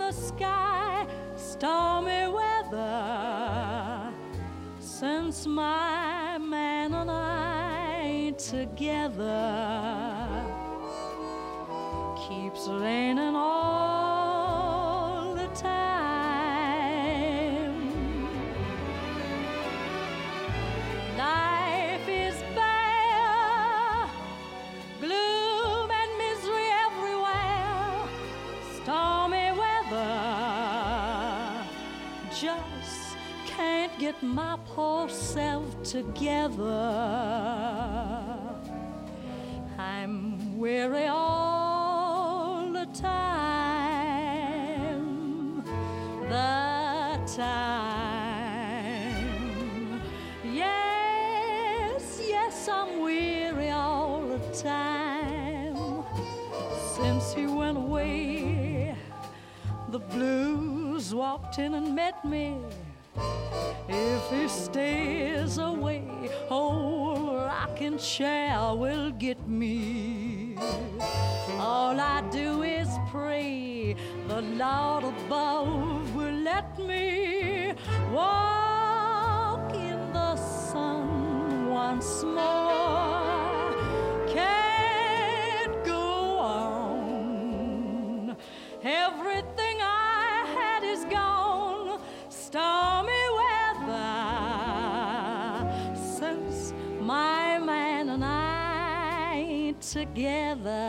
the sky, stormy weather, since my man and I ain't together. Keeps raining all the time. Life is bare, gloom and misery everywhere, stormy weather. Just can't get my poor self together. I'm weary all the time, the time. Yes, yes, I'm weary all the time. Since he went away, the blues walked in and met me. If he stays away, oh, rocking chair will get me. All I do is pray the Lord above will let me walk in the sun once more. Can't go on. Everything I had is gone. Stormy weather, since my man and I ain't together.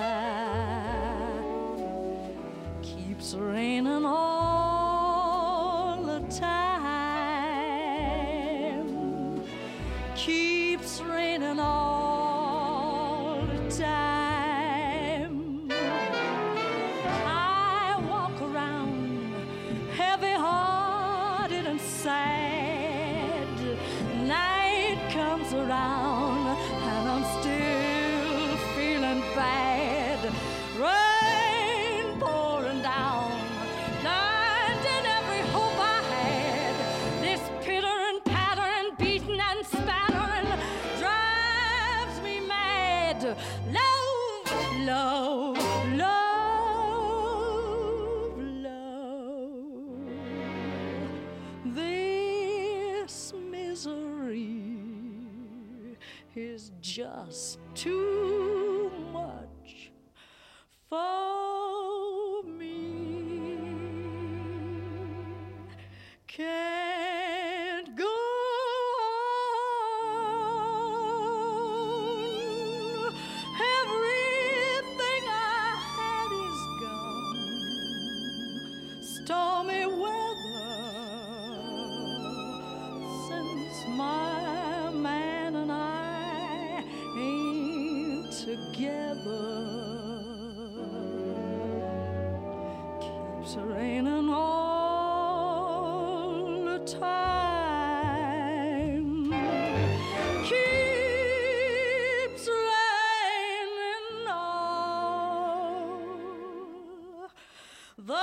Keeps raining all the time. Keeps raining all the time. I walk around heavy-hearted and sad. Night comes around and I'm still feeling bad. Rain pouring down, blinding every hope I had. This pittering, pattering, beating and spattering drives me mad. Love, love, love, love. This misery is just too much for me. Can't go on. Everything I had is gone. Stormy weather, since my man and I ain't together. Keeps raining all the time. Keeps raining all the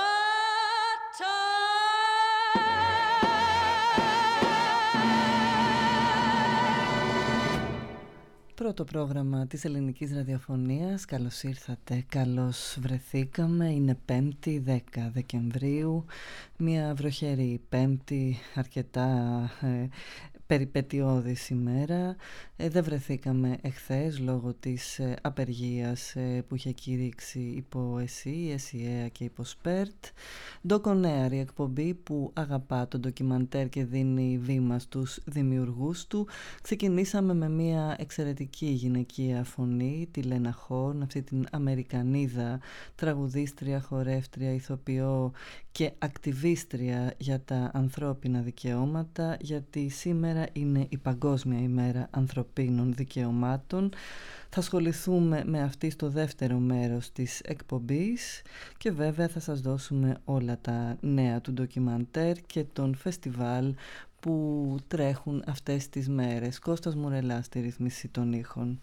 Πρώτο πρόγραμμα της ελληνικής ραδιοφωνίας. Καλώς ήρθατε, καλώς βρεθήκαμε. Είναι 5η 10 Δεκεμβρίου, μια βροχερή Πέμπτη, αρκετά περιπετειώδης ημέρα. Δεν βρεθήκαμε εχθές λόγω της απεργίας που είχε κηρύξει υπό ΕΣΥ, ΕΣΥΕΑ και υπό ΣΠΕΡΤ. Ντοκονέαρ, η εκπομπή που αγαπά το ντοκιμαντέρ και δίνει βήμα στους δημιουργούς του. Ξεκινήσαμε με μια εξαιρετική γυναικεία φωνή, τη Λένα Χόρν, αυτή την Αμερικανίδα τραγουδίστρια, χορεύτρια, ηθοποιό και ακτιβίστρια για τα ανθρώπινα δικαιώματα, γιατί σήμερα είναι η Παγκόσμια ημέρα ανθρωπίνων δικαιωμάτων. Θα ασχοληθούμε με αυτή στο δεύτερο μέρος της εκπομπής και βέβαια θα σας δώσουμε όλα τα νέα του ντοκιμαντέρ και των φεστιβάλ που τρέχουν αυτές τις μέρες. Κώστας Μουρελάς στη ρύθμιση των ήχων.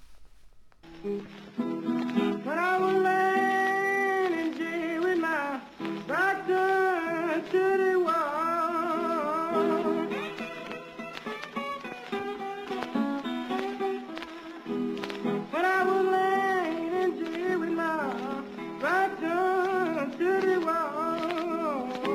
Right down to the wall.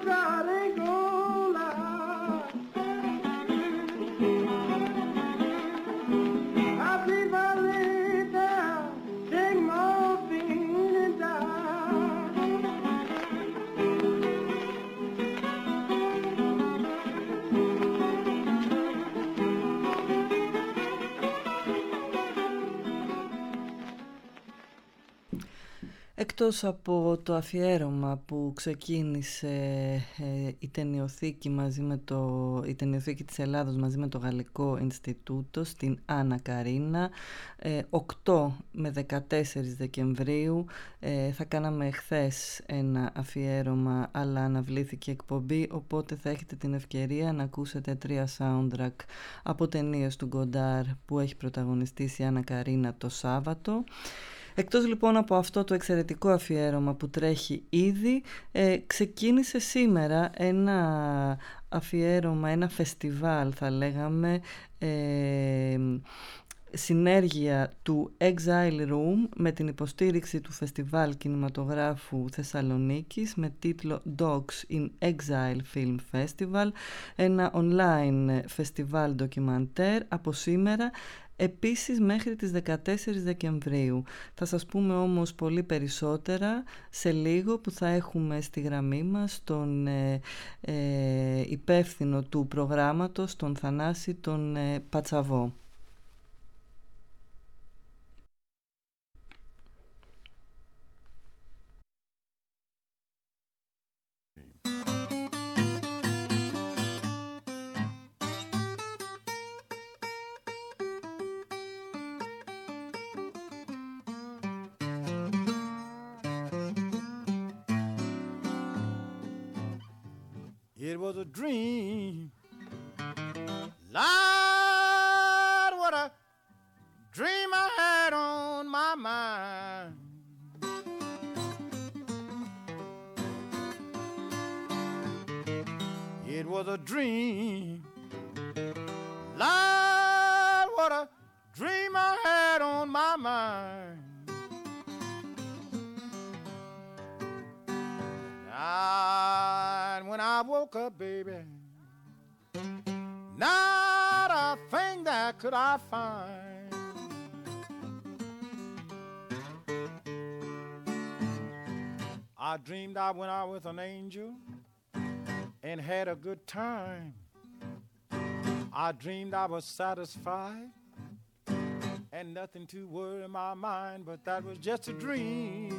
darling, oh, Lord. I plead my lay down, take morphine and die. Εκτός από το αφιέρωμα που ξεκίνησε η ταινιοθήκη, η ταινιοθήκη της Ελλάδος μαζί με το Γαλλικό Ινστιτούτο στην Άννα Καρίνα, 8 με 14 Δεκεμβρίου, θα κάναμε χθες ένα αφιέρωμα αλλά αναβλήθηκε εκπομπή, οπότε θα έχετε την ευκαιρία να ακούσετε 3 soundtrack από ταινίες του Γκοντάρ που έχει πρωταγωνιστήσει η Άννα Καρίνα το Σάββατο. Εκτός λοιπόν από αυτό το εξαιρετικό αφιέρωμα που τρέχει ήδη, ξεκίνησε σήμερα ένα αφιέρωμα, ένα φεστιβάλ θα λέγαμε, συνέργεια του Exile Room με την υποστήριξη του Φεστιβάλ Κινηματογράφου Θεσσαλονίκης με τίτλο Dogs in Exile Film Festival, ένα online φεστιβάλ ντοκιμαντέρ από σήμερα επίσης μέχρι τις 14 Δεκεμβρίου. Θα σας πούμε όμως πολύ περισσότερα σε λίγο που θα έχουμε στη γραμμή μας τον υπεύθυνο του προγράμματος, τον Θανάση τον Πατσαβό. It was a dream. Lord, what a dream I had on my mind. It was a dream. Lord, what a dream I had on my mind. And when I woke up, baby, not a thing that could I find. I dreamed I went out with an angel and had a good time. I dreamed I was satisfied and nothing to worry my mind, but that was just a dream.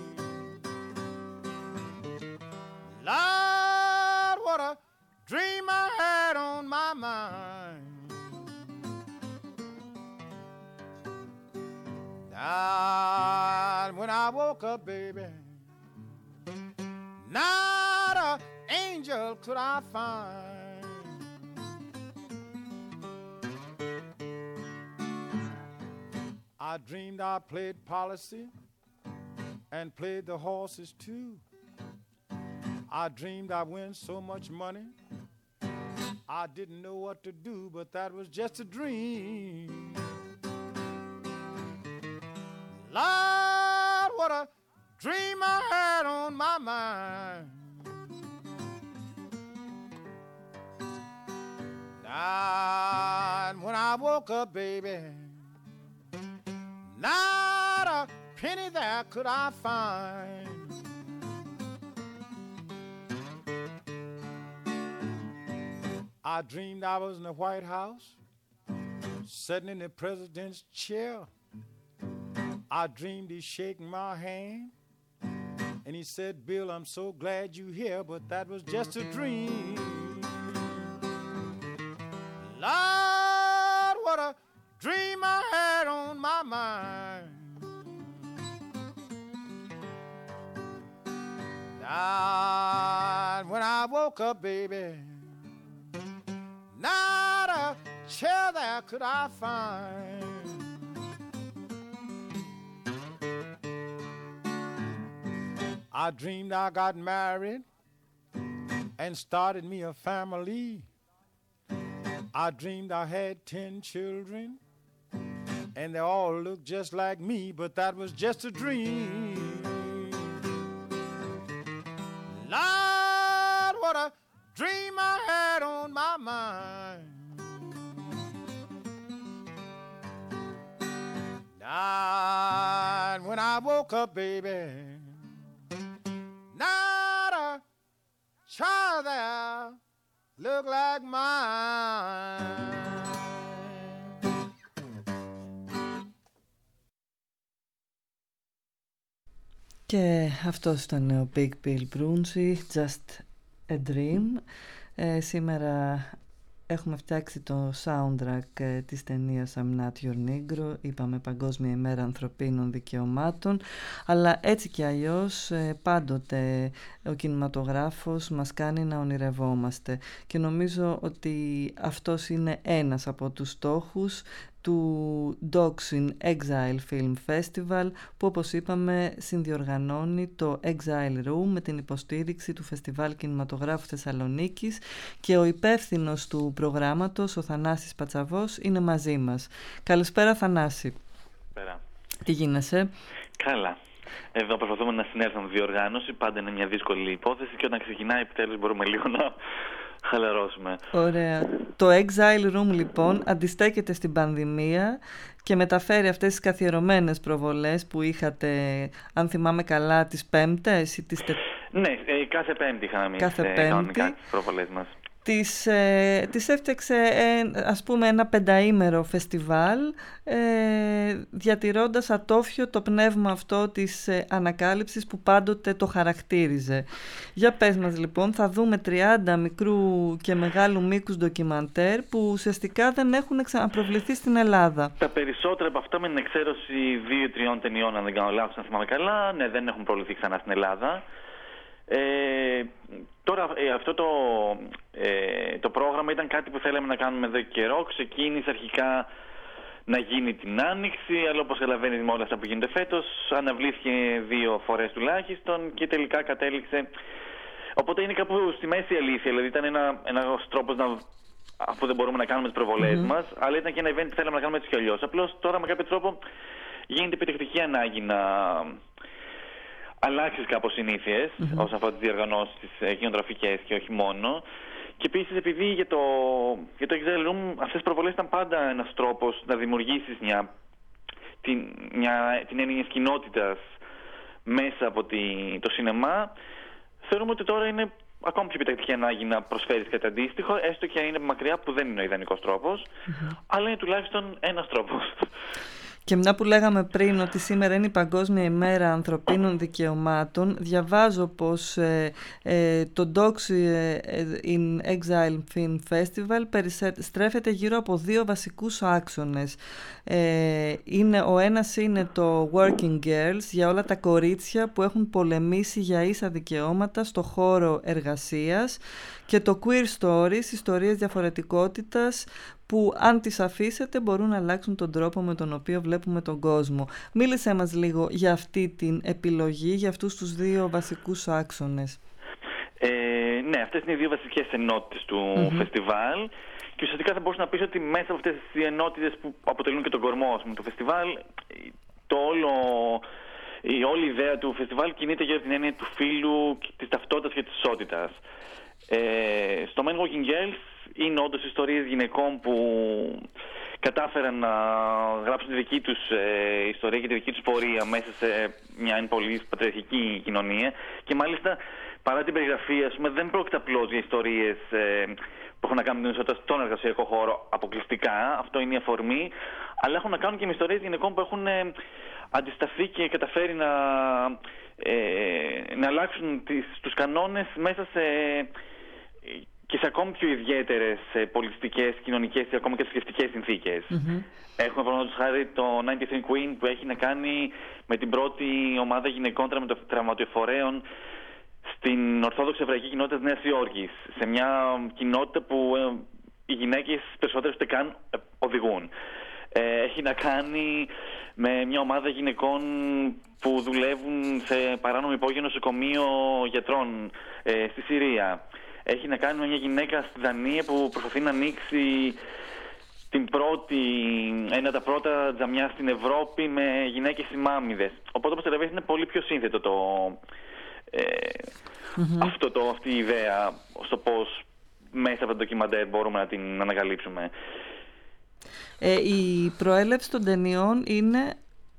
Lord, what a dream I had on my mind. And when I woke up, baby, not an angel could I find. I dreamed I played policy and played the horses too. I dreamed I win so much money, I didn't know what to do, but that was just a dream. Lord, what a dream I had on my mind. And when I woke up, baby, not a penny there could I find. I dreamed I was in the White House, sitting in the president's chair. I dreamed he's shaking my hand, and he said, Bill, I'm so glad you're here, but that was just a dream. Lord, what a dream I had on my mind. And when I woke up, baby, not a chair there could I find. I dreamed I got married and started me a family. I dreamed I had 10 children and they all looked just like me, but that was just a dream. Lord, what a dream I had on my mind. Night when I woke up, baby, not a child there look like mine. Και αυτός ήταν ο Big Bill Broonzy, Just a Dream. Σήμερα έχουμε φτιάξει το soundtrack της ταινίας I'm Not Your Negro. Είπαμε Παγκόσμια ημέρα ανθρωπίνων δικαιωμάτων, αλλά έτσι κι αλλιώς πάντοτε ο κινηματογράφος μας κάνει να ονειρευόμαστε, και νομίζω ότι αυτός είναι ένας από τους στόχους του Dogs in Exile Film Festival, που όπως είπαμε συνδιοργανώνει το Exile Room με την υποστήριξη του Φεστιβάλ Κινηματογράφου Θεσσαλονίκης, και ο υπεύθυνος του προγράμματος, ο Θανάσης Πατσαβός, είναι μαζί μας. Καλησπέρα Θανάση. Καλησπέρα. Τι γίνεσαι? Καλά. Εδώ προσπαθούμε να συνέλθουμε με διοργάνωση, πάντα είναι μια δύσκολη υπόθεση, και όταν ξεκινάει επιτέλους μπορούμε λίγο να χαλαρώσουμε. Ωραία. Το Exile Room λοιπόν αντιστέκεται στην πανδημία και μεταφέρει αυτές τις καθιερωμένες προβολές που είχατε, αν θυμάμαι καλά, τις Πέμπτες ή τις Ναι, κάθε Πέμπτη είχαμε εμείς κανονικά τις προβολές μας. Της έφτιαξε ας πούμε ένα 5ήμερο φεστιβάλ, διατηρώντας ατόφιο το πνεύμα αυτό της ανακάλυψης που πάντοτε το χαρακτήριζε. Για πες μας λοιπόν, θα δούμε 30 μικρού και μεγάλου μήκους ντοκιμαντέρ που ουσιαστικά δεν έχουν ξαναπροβληθεί στην Ελλάδα. Τα περισσότερα από αυτά, με την εξαίρεση 2-3 ταινιών, αν δεν κάνω λάθος, αν θυμάμαι καλά, ναι, δεν έχουν προβληθεί ξανά στην Ελλάδα. Τώρα αυτό το πρόγραμμα ήταν κάτι που θέλαμε να κάνουμε εδώ καιρό. Ξεκίνησε αρχικά να γίνει την Άνοιξη, αλλά όπως καταλαβαίνεις με όλα αυτά που γίνονται φέτος, αναβλήθηκε 2 φορές τουλάχιστον και τελικά κατέληξε. Οπότε είναι κάπου στη μέση αλήθεια, δηλαδή ήταν ένας τρόπος να, αφού δεν μπορούμε να κάνουμε τις προβολές μας, αλλά ήταν και ένα event που θέλαμε να κάνουμε έτσι κι αλλιώς. Απλώς τώρα με κάποιο τρόπο γίνεται επιτευχτική ανάγκη να αλλάξεις κάπως συνήθειες όσον αφορά τις διοργανώσεις, τις κοινοτραφικές και όχι μόνο. Και επίσης, επειδή για το Exile Room αυτές τις προβολές ήταν πάντα ένας τρόπος να δημιουργήσεις την έννοια μιας κοινότητας μέσα από το σινεμά, θεωρούμε ότι τώρα είναι ακόμη πιο επιτακτική ανάγκη να προσφέρεις κάτι αντίστοιχο, έστω και αν είναι μακριά, που δεν είναι ο ιδανικός τρόπος, αλλά είναι τουλάχιστον ένας τρόπος. Και μια που λέγαμε πριν ότι σήμερα είναι η Παγκόσμια ημέρα ανθρωπίνων δικαιωμάτων, διαβάζω πως το Dogs in Exile Film Festival περιστρέφεται γύρω από 2 βασικούς άξονες. Ο ένας είναι το Working Girls, για όλα τα κορίτσια που έχουν πολεμήσει για ίσα δικαιώματα στο χώρο εργασίας, και το Queer Stories, ιστορίες διαφορετικότητας που αν τις αφήσετε μπορούν να αλλάξουν τον τρόπο με τον οποίο βλέπουμε τον κόσμο. Μίλησέ μας λίγο για αυτή την επιλογή, για αυτούς τους 2 βασικούς άξονες. Ναι, αυτές είναι οι 2 βασικές ενότητες του φεστιβάλ, και ουσιαστικά θα μπορούσα να πεις ότι μέσα από αυτές τις ενότητες που αποτελούν και τον κορμό του φεστιβάλ, η όλη ιδέα του φεστιβάλ κινείται γύρω από την έννοια του φύλου, της ταυτότητας και της ισότητας. Στο Men Walking Girls είναι όντως ιστορίες γυναικών που κατάφεραν να γράψουν τη δική τους ιστορία και τη δική τους πορεία μέσα σε μια πολύ πατριαρχική κοινωνία, και μάλιστα παρά την περιγραφή, ας πούμε, δεν πρόκειται απλώς για ιστορίες που έχουν να κάνουν με την ισότητα στον εργασιακό χώρο αποκλειστικά, αυτό είναι η αφορμή, αλλά έχουν να κάνουν και με ιστορίες γυναικών που έχουν αντισταθεί και καταφέρει να αλλάξουν τους κανόνες μέσα και σε ακόμη πιο ιδιαίτερες πολιτιστικές, κοινωνικές και ακόμα και θρησκευτικές συνθήκες. Έχουμε παραδείγματος χάρη το 93 Queen, που έχει να κάνει με την πρώτη ομάδα γυναικών τραυματιοφορέων στην Ορθόδοξη Εβραϊκή κοινότητα της Νέας Υόρκης, σε μια κοινότητα που οι γυναίκες περισσότερες ούτε καν οδηγούν. Έχει να κάνει με μια ομάδα γυναικών που δουλεύουν σε παράνομο υπόγειο νοσοκομείο γιατρών στη Συρία. Έχει να κάνει με μια γυναίκα στη Δανία που προσπαθεί να ανοίξει ένα από τα πρώτα τζαμιά στην Ευρώπη με γυναίκες ημάμιδες. Οπότε, όπως καταλαβαίνεις, είναι πολύ πιο σύνθετο αυτή η ιδέα στο πώς μέσα από το ντοκιμαντέρ μπορούμε να την ανακαλύψουμε. Η προέλευση των ταινιών είναι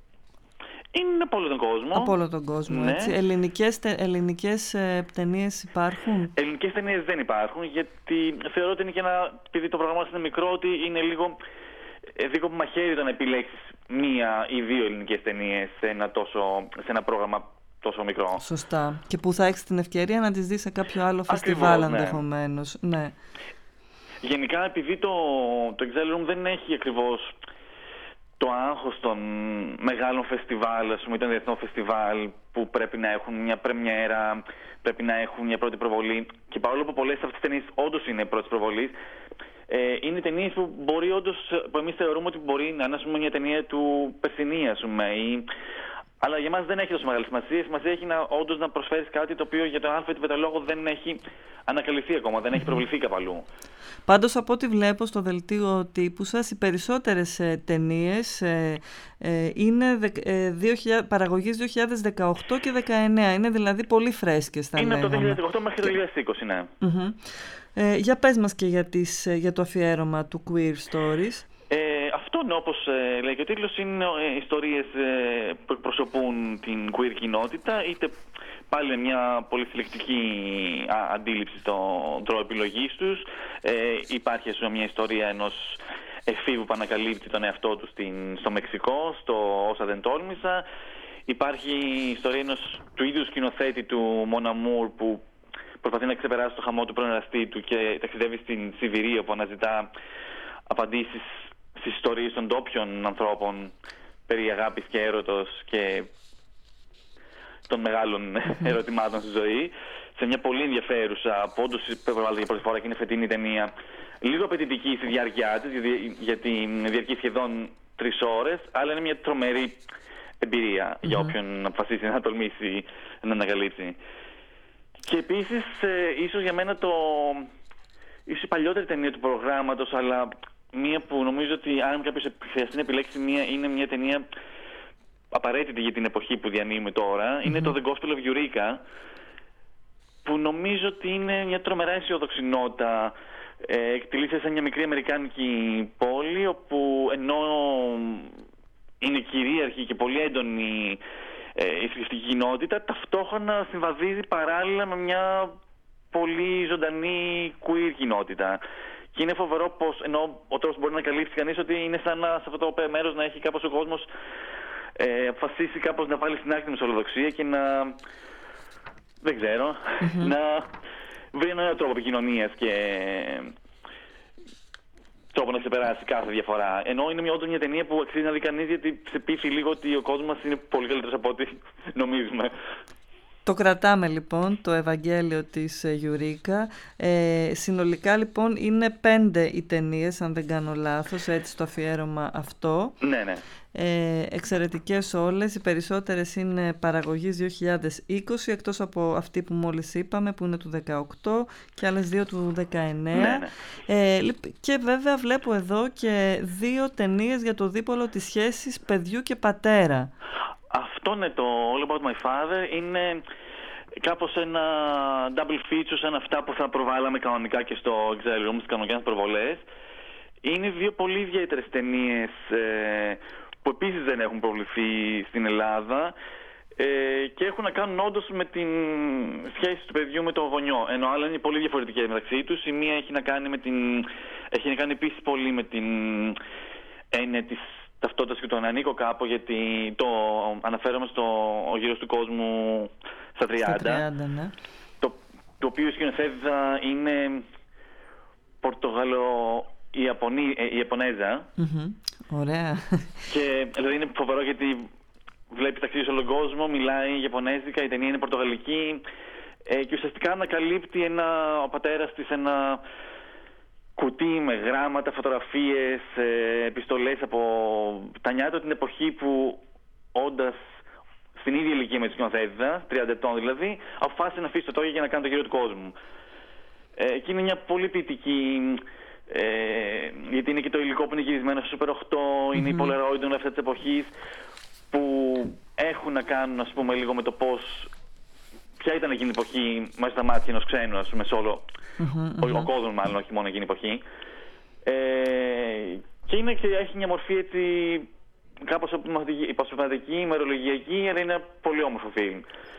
από όλο τον κόσμο. Από όλο τον κόσμο, ναι. Έτσι. Ελληνικές ταινίες υπάρχουν? Ελληνικές ταινίες δεν υπάρχουν, γιατί θεωρώ ότι είναι και επειδή το πρόγραμμα είναι μικρό, ότι είναι λίγο μαχαίρι το να επιλέξεις μία ή δύο ελληνικές ταινίες σε ένα πρόγραμμα τόσο μικρό. Σωστά. Και που θα έχεις την ευκαιρία να τις δεις σε κάποιο άλλο φεστιβάλ ενδεχομένως. Ναι. Γενικά, επειδή το Exile Room δεν έχει ακριβώς το άγχος των μεγάλων φεστιβάλ, ας πούμε, των διεθνών φεστιβάλ που πρέπει να έχουν μια πρεμιέρα, πρέπει να έχουν μια πρώτη προβολή, και παρόλο που πολλές από αυτές τις ταινίες όντως είναι πρώτης προβολής, είναι ταινίες που μπορεί όντως, που εμείς θεωρούμε ότι μπορεί να είναι, ας πούμε, μια ταινία του περσινή, ας πούμε, αλλά για μας δεν έχει τόσο μεγάλη σημασία. Σημασία έχει όντως να προσφέρεις κάτι το οποίο για τον α ή β λόγο δεν έχει ανακαλυφθεί ακόμα, δεν έχει προβληθεί κάπου αλλού. Πάντως, από ό,τι βλέπω στο δελτίο τύπου σας, οι περισσότερες ταινίες είναι παραγωγής 2018 και 2019. Είναι δηλαδή πολύ φρέσκες, θα λέγαμε. Είναι από το 2018 μέχρι το 2020, ναι. Για πες μας και για το αφιέρωμα του Queer Stories. Αυτό, όπως λέει και ο τίτλος, είναι ιστορίες που εκπροσωπούν την queer κοινότητα, είτε πάλι με μια πολύ συλλεκτική αντίληψη στον τρόπο επιλογής τους. Υπάρχει, ας πούμε, μια ιστορία ενός εφήβου που ανακαλύπτει τον εαυτό του στο Μεξικό, στο Όσα δεν τόλμησα. Υπάρχει η ιστορία του ίδιου σκηνοθέτη του Mon Amour, που προσπαθεί να ξεπεράσει το χαμό του πρώην εραστή του και ταξιδεύει στην Σιβηρία, που αναζητά απαντήσεις στις ιστορίες των ντόπιων ανθρώπων περί αγάπης και έρωτος και των μεγάλων ερωτημάτων στη ζωή, σε μια πολύ ενδιαφέρουσα, που όντως προβάλλεται για πρώτη φορά και είναι φετινή ταινία, λίγο απαιτητική στη διάρκεια της, γιατί διαρκεί σχεδόν 3 ώρες, αλλά είναι μια τρομερή εμπειρία για όποιον αποφασίσει να τολμήσει να ανακαλύψει. Και επίσης, ίσως για μένα ίσως η παλιότερη ταινία του προγράμματος, αλλά μία που νομίζω ότι αν κάποιος χρειαστεί να επιλέξει είναι μια ταινία απαραίτητη για την εποχή που διανύουμε τώρα, είναι το The Gospel of Eureka, που νομίζω ότι είναι μια τρομερά αισιόδοξη νότα. Εκτελείται σε μια μικρή αμερικάνικη πόλη, όπου ενώ είναι κυρίαρχη και πολύ έντονη η θρησκευτική κοινότητα, ταυτόχρονα συμβαδίζει παράλληλα με μια πολύ ζωντανή queer κοινότητα. Και είναι φοβερό πως, ενώ ο τρόπος μπορεί να καλύψει κανείς, ότι είναι σαν σε αυτό το μέρος να έχει κάπως ο κόσμος αποφασίσει κάπως να βάλει στην άκρη τη μεσολοδοξία και δεν ξέρω, να βρει έναν τρόπο επικοινωνίας και τρόπο να ξεπεράσει κάθε διαφορά. Ενώ είναι όντως μια ταινία που αξίζει να δει κανείς, γιατί σε πείθει λίγο ότι ο κόσμος μας είναι πολύ καλύτερος από ό,τι νομίζουμε. Το κρατάμε λοιπόν, το Ευαγγέλιο της Eureka. Συνολικά λοιπόν είναι 5 οι ταινίες, αν δεν κάνω λάθος, έτσι το αφιέρωμα αυτό. Ναι. Εξαιρετικές όλες, οι περισσότερες είναι παραγωγής 2020, εκτός από αυτή που μόλις είπαμε που είναι του 2018 και άλλες 2 του 2019. Ναι. Και βέβαια βλέπω εδώ και 2 ταινίες για το δίπολο της σχέσης παιδιού και πατέρα. Αυτό είναι το All About My Father, είναι κάπως ένα double feature σαν αυτά που θα προβάλαμε κανονικά και στο Exile Room, στις κανονικές προβολές. Είναι 2 πολύ ιδιαίτερες ταινίες που επίσης δεν έχουν προβληθεί στην Ελλάδα και έχουν να κάνουν όντως με την σχέση του παιδιού με τον γονιό, ενώ άλλα είναι πολύ διαφορετικές μεταξύ τους. Η μία έχει να κάνει επίσης πολύ με την έννοια της ταυτότητας και τον ανήκω κάπου, γιατί το αναφέρομαι στο Ο γύρος του κόσμου στα 30, ναι. Το οποίο η σκηνοθέτηδα είναι Ιαπωνέζα. Ωραία. Και δηλαδή είναι φοβερό, γιατί βλέπει ταξίδι σε όλο τον κόσμο, μιλάει Ιαπωνέζικα, η ταινία είναι πορτογαλική και ουσιαστικά ανακαλύπτει ο πατέρας της ένα κουτί με γράμματα, φωτογραφίες, επιστολές από τα νιάτα την εποχή που, όντας στην ίδια ηλικία με τη σκηνοθέτηδα, 30 ετών δηλαδή, αποφάσισε να αφήσει το τόγι για να κάνει το γύρο του κόσμου. Και είναι μια πολύ ποιητική, γιατί είναι και το υλικό που είναι γυρισμένο στο Super 8, είναι η Polaroid όλα αυτά της εποχής, που έχουν να κάνουν, ας πούμε, λίγο με το πώς ποια ήταν εκείνη η εποχή μέσα στα μάτια ενός ξένου, ας πούμε, σε όλο ο κόσμος, μάλλον, όχι μόνο εκείνη η εποχή. Και έχει μια μορφή έτσι κάπως υποσπασματική, ημερολογιακή, αλλά είναι ένα πολύ όμορφο φιλμ.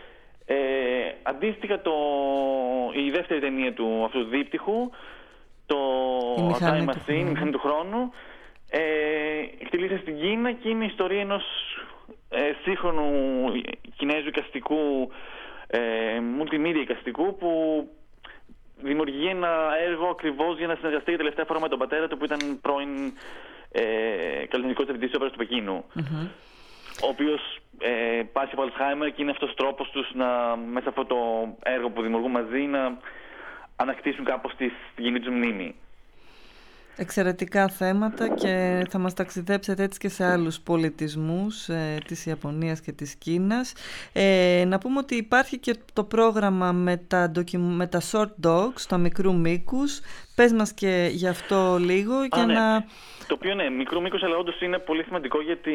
Αντίστοιχα, η δεύτερη ταινία του αυτού του δίπτυχου, το Time Machine, η μηχανή του χρόνου, εκτελείται στην Κίνα και είναι η ιστορία ενός σύγχρονου Κινέζου εικαστικού, multimedia εικαστικού, που δημιουργεί ένα έργο ακριβώς για να συνεργαστεί για τελευταία φορά με τον πατέρα του, που ήταν πρώην καλλιτεχνικός διευθυντής της Όπερας του Πεκίνου, ο οποίος πάσχει από Αλτσχάιμερ, και είναι αυτός ο τρόπος τους μέσα από το έργο που δημιουργούν μαζί να ανακτήσουν κάπως τη κοινή τους μνήμη. Εξαιρετικά θέματα, και θα μας ταξιδέψετε έτσι και σε άλλους πολιτισμούς της Ιαπωνίας και της Κίνας. Να πούμε ότι υπάρχει και το πρόγραμμα με τα short dogs, τα μικρού μήκους. Πες μας και γι' αυτό λίγο. Το οποίο είναι μικρού μήκους, αλλά όντως είναι πολύ σημαντικό, γιατί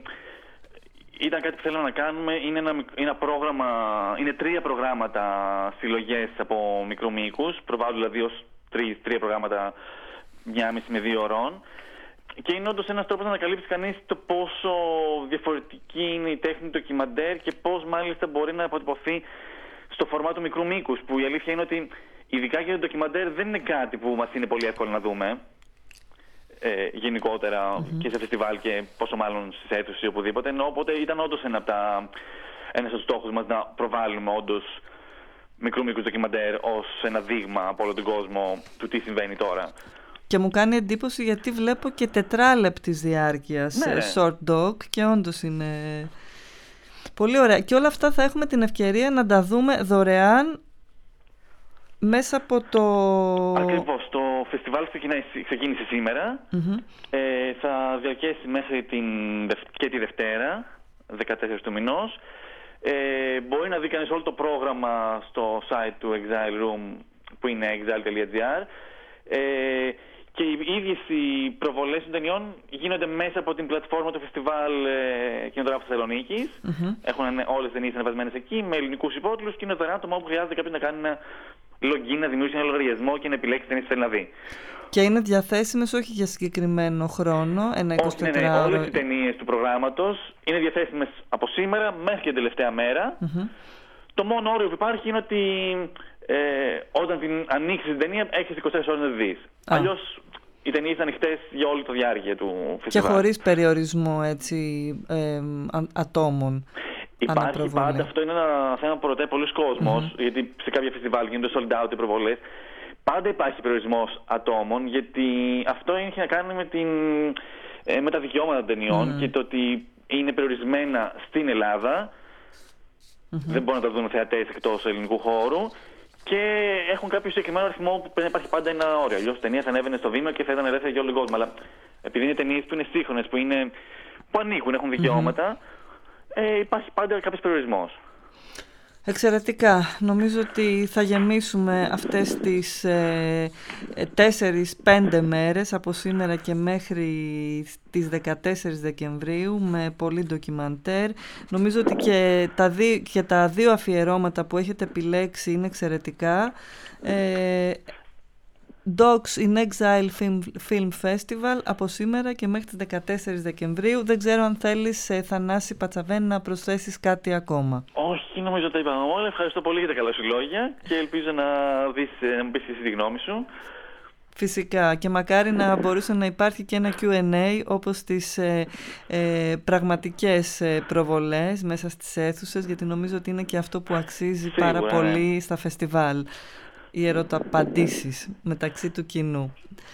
ήταν κάτι που θέλαμε να κάνουμε. Είναι ένα πρόγραμμα, είναι 3 προγράμματα συλλογές από μικρού μήκους. Προβάλλουν δηλαδή ως 3 προγράμματα 1,5 με 2 ώρων. Και είναι όντως ένας τρόπος να ανακαλύψει κανείς το πόσο διαφορετική είναι η τέχνη του ντοκιμαντέρ και πώς μάλιστα μπορεί να αποτυπωθεί στο φορμάτο μικρού μήκους. Που η αλήθεια είναι ότι ειδικά για το ντοκιμαντέρ δεν είναι κάτι που μας είναι πολύ εύκολο να δούμε. Γενικότερα και σε φεστιβάλ, και πόσο μάλλον στις αίθουσες ή οπουδήποτε. Οπότε ήταν όντως ένας από τους στόχους μας να προβάλλουμε όντως μικρού μήκους ντοκιμαντέρ ως ένα δείγμα από όλο τον κόσμο του τι συμβαίνει τώρα. Και μου κάνει εντύπωση, γιατί βλέπω και 4λεπτης διάρκειας short dog, και όντως είναι πολύ ωραία. Και όλα αυτά θα έχουμε την ευκαιρία να τα δούμε δωρεάν μέσα από το... Ακριβώς, το φεστιβάλ ξεκίνησε σήμερα. Θα διαρκέσει μέχρι και τη Δευτέρα, 14 του μηνός. Μπορεί να δει κανείς όλο το πρόγραμμα στο site του Exile Room, που είναι exile.gr. Και οι ίδιες οι προβολές των ταινιών γίνονται μέσα από την πλατφόρμα του Φεστιβάλ Κινηματογράφου Θεσσαλονίκης. Έχουν όλες τις ταινίες ανεβασμένες εκεί, με ελληνικούς υπότιτλους, και είναι δωρεάν το μόνο που χρειάζεται κάποιος να κάνει ένα login, να δημιουργήσει ένα λογαριασμό και να επιλέξει τις ταινίες που θέλει να δει. Και είναι διαθέσιμες όχι για συγκεκριμένο χρόνο, ένα 24ωρο. Όλες οι ταινίες του προγράμματος είναι διαθέσιμες από σήμερα μέχρι και την τελευταία μέρα. Το μόνο όριο που υπάρχει είναι ότι όταν την ανοίξεις την ταινία έχεις 24 ώρες να τη δεις. Αλλιώς οι ταινίες είναι ανοιχτές για όλη τη διάρκεια του φεστιβάλ. Και χωρίς περιορισμό ατόμων. Υπάρχει πάντα, αυτό είναι ένα θέμα που ρωτάει πολλοί κόσμος, γιατί σε κάποια φεστιβάλ γίνονται sold out οι προβολές. Πάντα υπάρχει περιορισμός ατόμων, γιατί αυτό έχει να κάνει με τα δικαιώματα των ταινιών και το ότι είναι περιορισμένα στην Ελλάδα. Δεν μπορούν να τα δουν θεατές εκτός ελληνικού χώρου, και έχουν κάποιο συγκεκριμένο αριθμό που πρέπει να υπάρχει πάντα ένα όριο. Αλλιώς η ταινία θα ανέβαινε στο βήμα και θα ήταν ελεύθερη για όλο τον κόσμο. Αλλά επειδή είναι ταινίες που είναι σύγχρονες, που ανήκουν, έχουν δικαιώματα, υπάρχει πάντα κάποιος περιορισμός. Εξαιρετικά. Νομίζω ότι θα γεμίσουμε αυτές τις 4-5 μέρες από σήμερα και μέχρι τις 14 Δεκεμβρίου με πολύ ντοκιμαντέρ. Νομίζω ότι και τα 2 αφιερώματα που έχετε επιλέξει είναι εξαιρετικά. Dogs in Exile Film Festival από σήμερα και μέχρι τις 14 Δεκεμβρίου. Δεν ξέρω αν θέλεις, Θανάση Πατσαβέν, να προσθέσεις κάτι ακόμα. Όχι, νομίζω τα είπαμε όλα. Ευχαριστώ πολύ για τα καλά σου λόγια και ελπίζω να μου πεις εσύ τη γνώμη σου. Φυσικά, και μακάρι να μπορούσε να υπάρχει και ένα Q&A όπως τις πραγματικές προβολές μέσα στις αίθουσες, γιατί νομίζω ότι είναι και αυτό που αξίζει πάρα πολύ στα φεστιβάλ. Οι ερωταπαντήσεις μεταξύ του κοινού.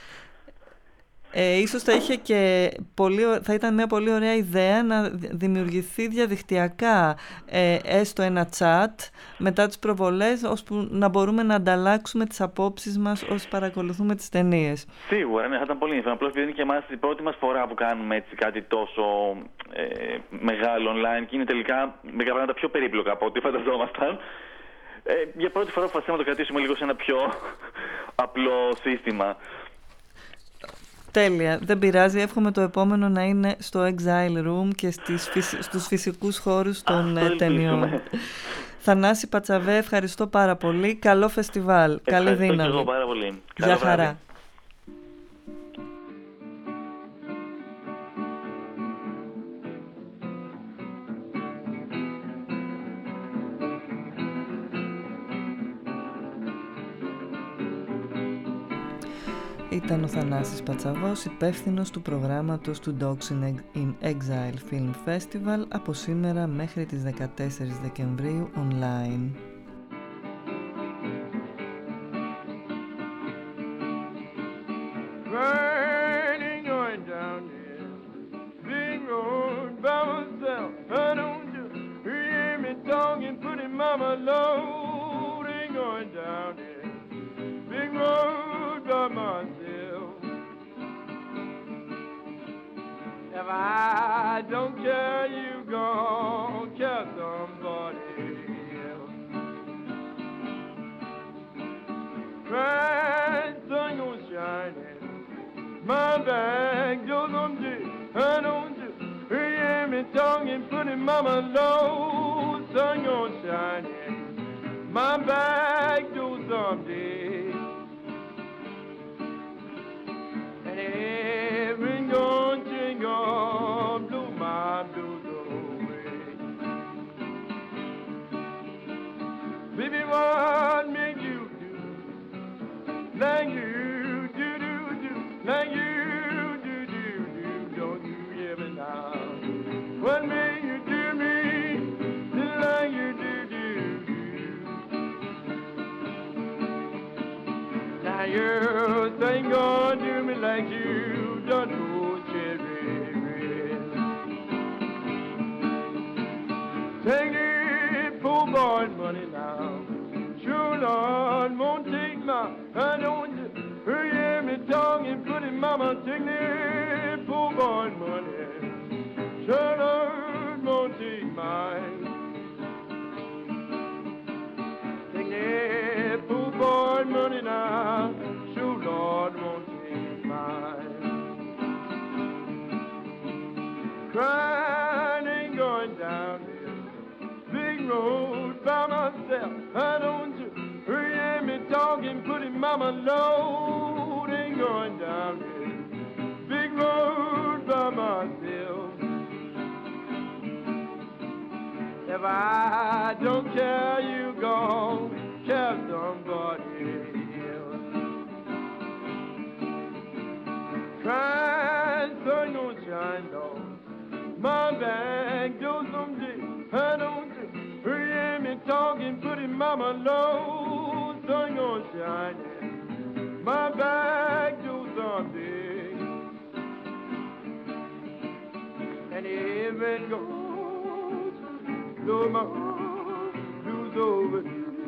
Ίσως θα ήταν μια πολύ ωραία ιδέα να δημιουργηθεί διαδικτυακά έστω ένα chat μετά τις προβολές, ώσπου να μπορούμε να ανταλλάξουμε τις απόψεις μας όσοι παρακολουθούμε τις ταινίες. Σίγουρα, ναι, θα ήταν πολύ ενδιαφέρον. Απλώς επειδή είναι και εμάς η πρώτη μας φορά που κάνουμε έτσι κάτι τόσο μεγάλο online, και είναι τελικά μερικά πράγματα πιο περίπλοκα από ό,τι φανταζόμασταν. Για πρώτη φορά αποφασίσαμε να το κρατήσουμε λίγο σε ένα πιο απλό σύστημα. Τέλεια, δεν πειράζει. Εύχομαι το επόμενο να είναι στο Exile Room και στους φυσικούς χώρους των ταινιών. Θανάση Πατσαβέ, ευχαριστώ πάρα πολύ. Καλό φεστιβάλ. Καλή δύναμη. Ευχαριστώ πάρα πολύ. Γεια χαρά. Ήταν ο Θανάσης Πατσαβός, υπεύθυνος του προγράμματος του Dogs in Exile Film Festival από σήμερα μέχρι τις 14 Δεκεμβρίου online. If I don't care, you gon' care somebody else. Bright sun gon' shining, my back goes someday. I don't you hear me talking, putting mama low. Sun gon' shining, my back goes someday. And every gon' blew my blues away. Baby, what make you do like you do, like you do, don't you ever know? What make you do me like you do? Now you think God do me like you don't do. Take the poor boy money now. Sure Lord won't take my I don't hear me talking, putting mama take the poor boy money. Sure Lord won't take mine. Take the poor boy money now. Sure Lord won't take mine. Crying ain't going down road by myself. I don't you hear me talking, putting mama low. Ain't going down this big road by myself. If I don't care, you gon' care somebody else. Crying sun gon' shine on my back door someday. I don't hear me talking, putting mama low. Sun gon' shining, my back do someday. And if it goes, blow my blues over.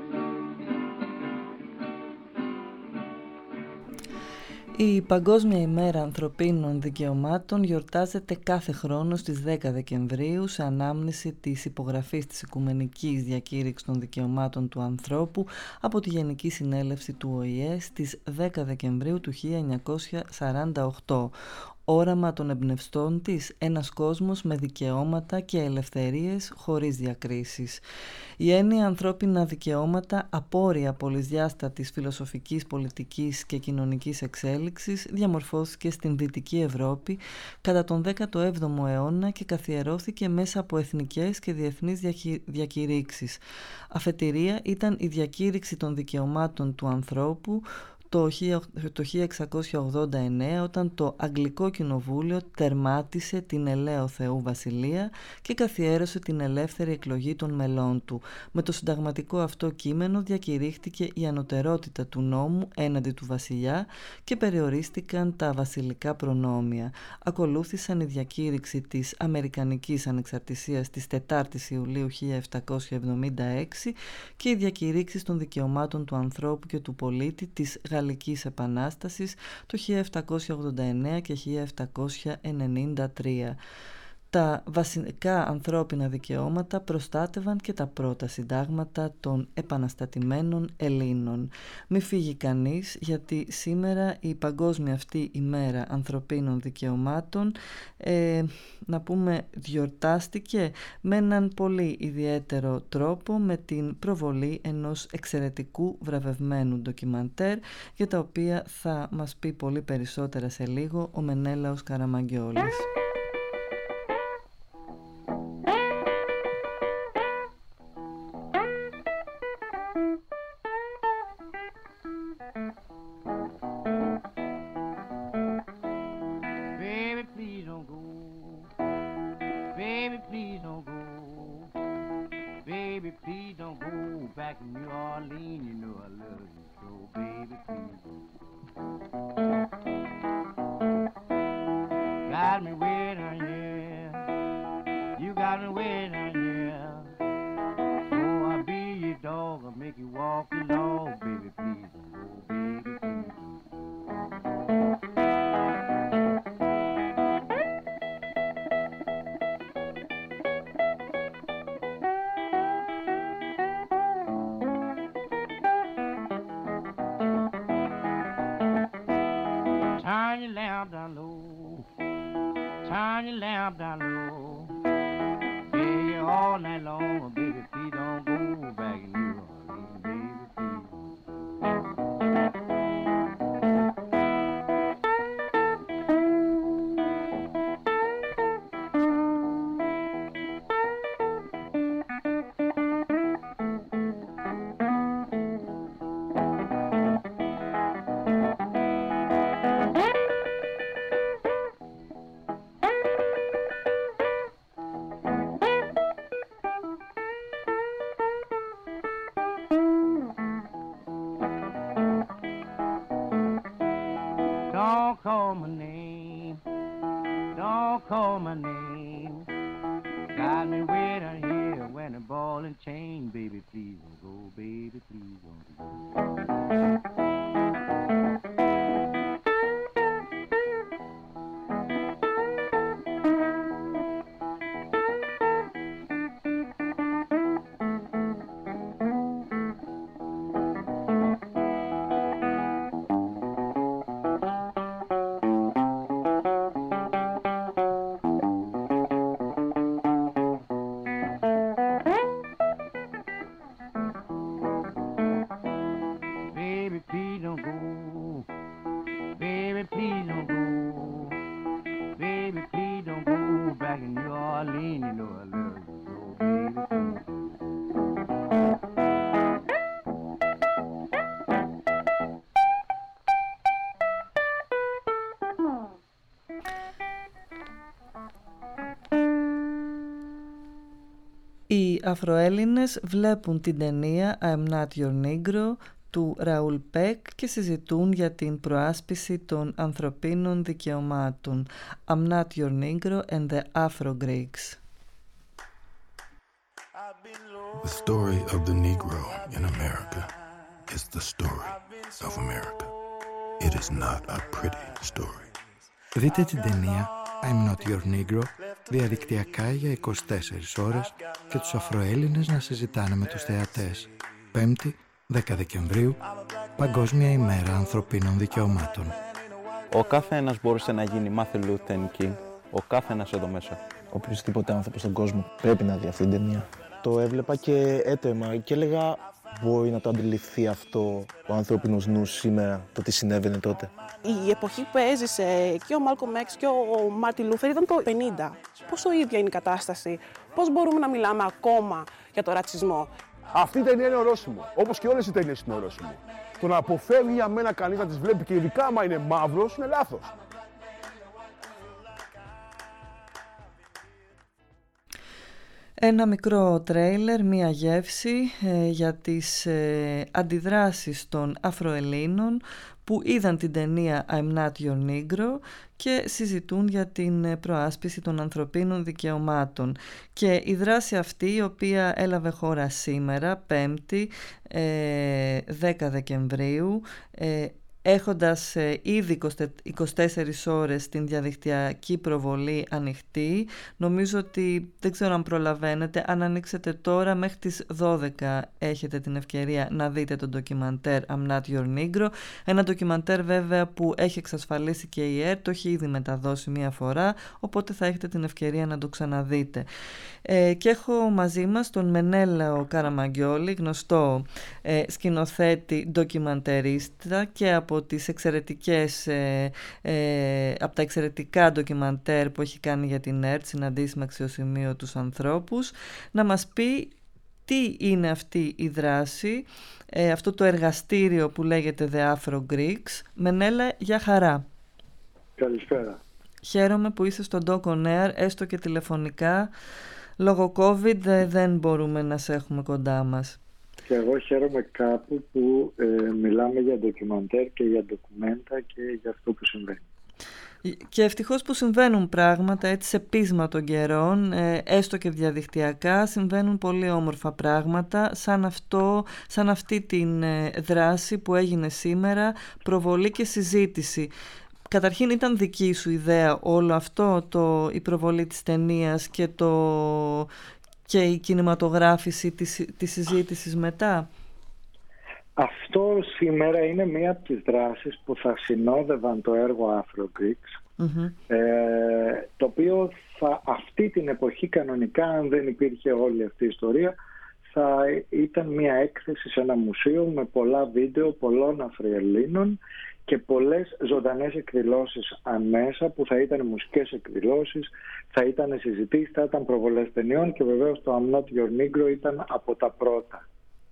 Η Παγκόσμια ημέρα ανθρωπίνων δικαιωμάτων γιορτάζεται κάθε χρόνο στις 10 Δεκεμβρίου σε ανάμνηση της υπογραφής της Οικουμενικής Διακήρυξης των Δικαιωμάτων του Ανθρώπου από τη Γενική Συνέλευση του ΟΗΕ στις 10 Δεκεμβρίου του 1948. Όραμα των εμπνευστών της, ένας κόσμος με δικαιώματα και ελευθερίες χωρίς διακρίσεις. Η έννοια ανθρώπινα δικαιώματα, απόρρια πολυσδιάστατης φιλοσοφικής, πολιτικής και κοινωνικής εξέλιξης, διαμορφώθηκε στην Δυτική Ευρώπη κατά τον 17ο αιώνα και καθιερώθηκε μέσα από εθνικές και διεθνείς διακηρύξεις. Αφετηρία ήταν η διακήρυξη των δικαιωμάτων του ανθρώπου το 1689, όταν το Αγγλικό Κοινοβούλιο τερμάτισε την ελαίο Θεού Βασιλεία και καθιέρωσε την ελεύθερη εκλογή των μελών του. Με το συνταγματικό αυτό κείμενο διακηρύχθηκε η ανωτερότητα του νόμου έναντι του βασιλιά και περιορίστηκαν τα βασιλικά προνόμια. Ακολούθησαν η διακήρυξη της Αμερικανικής Ανεξαρτησίας της 4ης Ιουλίου 1776 και οι διακηρύξεις των δικαιωμάτων του ανθρώπου και του πολίτη της Γαλλικής Επανάστασης το 1789 και 1793. τα βασικά ανθρώπινα δικαιώματα προστάτευαν και τα πρώτα συντάγματα των επαναστατημένων Ελλήνων. Μη φύγει κανείς, γιατί σήμερα η παγκόσμια αυτή ημέρα ανθρωπίνων δικαιωμάτων να πούμε γιορτάστηκε με έναν πολύ ιδιαίτερο τρόπο, με την προβολή ενός εξαιρετικού βραβευμένου ντοκιμαντέρ, για τα οποία θα μας πει πολύ περισσότερα σε λίγο ο Μενέλαος Καραμαγκιόλης. Οι Αφροέλληνες βλέπουν την ταινία I'm Not Your Negro του Ραούλ Πεκ και συζητούν για την προάσπιση των ανθρωπίνων δικαιωμάτων. I'm Not Your Negro and the Afro Greeks. The story of the Negro in America is the story of America. It is not a pretty story. Δείτε την ταινία I'm Not Your Negro διαδικτυακά για 24 ώρες και τους Αφροέλληνες να συζητάνε με τους θεατές. 5η, 10 Δεκεμβρίου, Παγκόσμια ημέρα ανθρωπίνων δικαιωμάτων. Ο κάθε ένας μπορούσε να γίνει Martin Luther King, ο κάθε ένας εδώ μέσα. Οποιοσδήποτε άνθρωπος στον κόσμο πρέπει να δει αυτή την ταινία. Το έβλεπα και έτρεμα και έλεγα μπορεί να το αντιληφθεί αυτό ο ανθρώπινος νους σήμερα, το τι συνέβαινε τότε. Η εποχή που έζησε και ο Μάλκομ Εξ και ο Μάρτιν Λούθερ ήταν το 50. Πόσο ίδια είναι η κατάσταση, πώς μπορούμε να μιλάμε ακόμα για το ρατσισμό. Αυτή η ταινία είναι ορόσημο, όπως και όλες οι ταινίες είναι ορόσημο. Το να αποφεύγει για μένα κανείς να τις βλέπει και ειδικά άμα είναι μαύρος είναι λάθος. Ένα μικρό τρέιλερ, μία γεύση για τις αντιδράσεις των Αφροελλήνων που είδαν την ταινία I'm Not Your Negro και συζητούν για την προάσπιση των ανθρωπίνων δικαιωμάτων. Και η δράση αυτή, η οποία έλαβε χώρα σήμερα, 5η, 10 Δεκεμβρίου, έχοντας ήδη 24 ώρες την διαδικτυακή προβολή ανοιχτή. Νομίζω ότι, δεν ξέρω αν προλαβαίνετε, αν ανοίξετε τώρα μέχρι τις 12 έχετε την ευκαιρία να δείτε το ντοκιμαντέρ I'm Not Your Negro. Ένα ντοκιμαντέρ βέβαια που έχει εξασφαλίσει και η ΕΡΤ, το έχει ήδη μεταδώσει μία φορά, οπότε θα έχετε την ευκαιρία να το ξαναδείτε. Και έχω μαζί μας τον Μενέλαο Καραμαγκιόλη, γνωστό σκηνοθέτη ντοκιμαντερίστα και από τις εξαιρετικές από τα εξαιρετικά ντοκιμαντέρ που έχει κάνει για την ΕΡΤ, συναντήσεις με αξιοσημείωτους ανθρώπους, να μας πει τι είναι αυτή η δράση, αυτό το εργαστήριο που λέγεται The Afro Greeks. Μενέλα, για χαρά. Καλησπέρα. Χαίρομαι που είσαι στο Doc On Air, έστω και τηλεφωνικά. Λόγω COVID δεν μπορούμε να σε έχουμε κοντά μας. Και εγώ χαίρομαι κάπου που μιλάμε για ντοκιμαντέρ και για ντοκουμέντα και για αυτό που συμβαίνει. Και ευτυχώς που συμβαίνουν πράγματα έτσι σε πείσμα των καιρών, έστω και διαδικτυακά, συμβαίνουν πολύ όμορφα πράγματα, σαν αυτή την δράση που έγινε σήμερα, προβολή και συζήτηση. Καταρχήν ήταν δική σου ιδέα όλο αυτό, η προβολή της ταινίας και η κινηματογράφηση της συζήτησης μετά? Αυτό σήμερα είναι μία από τις δράσεις που θα συνόδευαν το έργο Afro Greeks, το οποίο αυτή την εποχή κανονικά, αν δεν υπήρχε όλη αυτή η ιστορία, θα ήταν μία έκθεση σε ένα μουσείο με πολλά βίντεο πολλών Αφροελλήνων και πολλές ζωντανές εκδηλώσεις ανμέσα, που θα ήταν μουσικές εκδηλώσεις, θα ήταν συζητήσεις, θα ήταν προβολές ταινιών και βεβαίως το I'm Not Your Negro ήταν από τα πρώτα.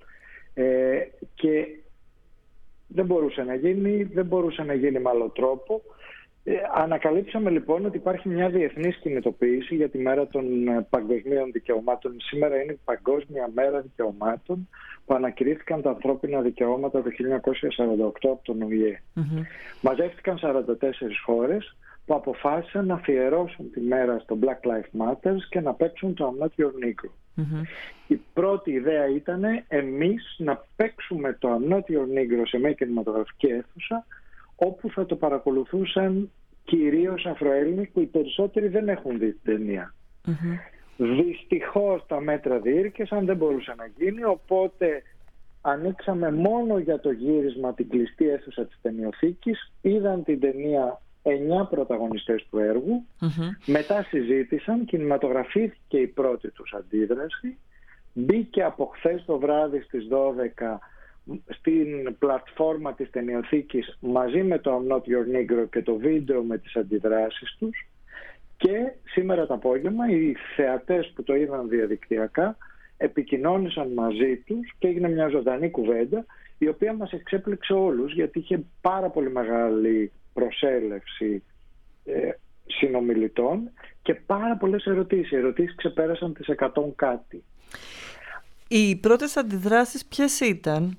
Και δεν μπορούσε να γίνει με άλλο τρόπο. Ανακαλύψαμε λοιπόν ότι υπάρχει μια διεθνής κινητοποίηση για τη μέρα των παγκοσμίων δικαιωμάτων. Σήμερα είναι η Παγκόσμια Μέρα Δικαιωμάτων, που ανακηρύχθηκαν τα ανθρώπινα δικαιώματα το 1948 από τον ΟΗΕ. Μαζεύτηκαν 44 χώρες που αποφάσισαν να αφιερώσουν τη μέρα στο Black Lives Matter και να παίξουν το I'm Not Your Negro. Η πρώτη ιδέα ήταν εμείς να παίξουμε το I'm Not Your Negro σε μια κινηματογραφική αίθουσα, όπου θα το παρακολουθούσαν κυρίως Αφροέλληνες, που οι περισσότεροι δεν έχουν δει την ταινία. Δυστυχώς τα μέτρα διήρκεσαν, δεν μπορούσε να γίνει, οπότε ανοίξαμε μόνο για το γύρισμα την κλειστή αίθουσα της ταινιοθήκης. Είδαν την ταινία 9 πρωταγωνιστές του έργου, μετά συζήτησαν, κινηματογραφήθηκε η πρώτη τους αντίδραση, μπήκε από χθες το βράδυ στις 12 στην πλατφόρμα της ταινιοθήκης μαζί με το I'm Not Your Negro και το βίντεο με τις αντιδράσεις τους, και σήμερα το απόγευμα οι θεατές που το είδαν διαδικτυακά επικοινώνησαν μαζί τους και έγινε μια ζωντανή κουβέντα, η οποία μας εξέπληξε όλους, γιατί είχε πάρα πολύ μεγάλη προσέλευση συνομιλητών και πάρα πολλές ερωτήσεις. Οι ερωτήσεις ξεπέρασαν τις 100 κάτι. Οι πρώτες αντιδράσεις ποιες ήταν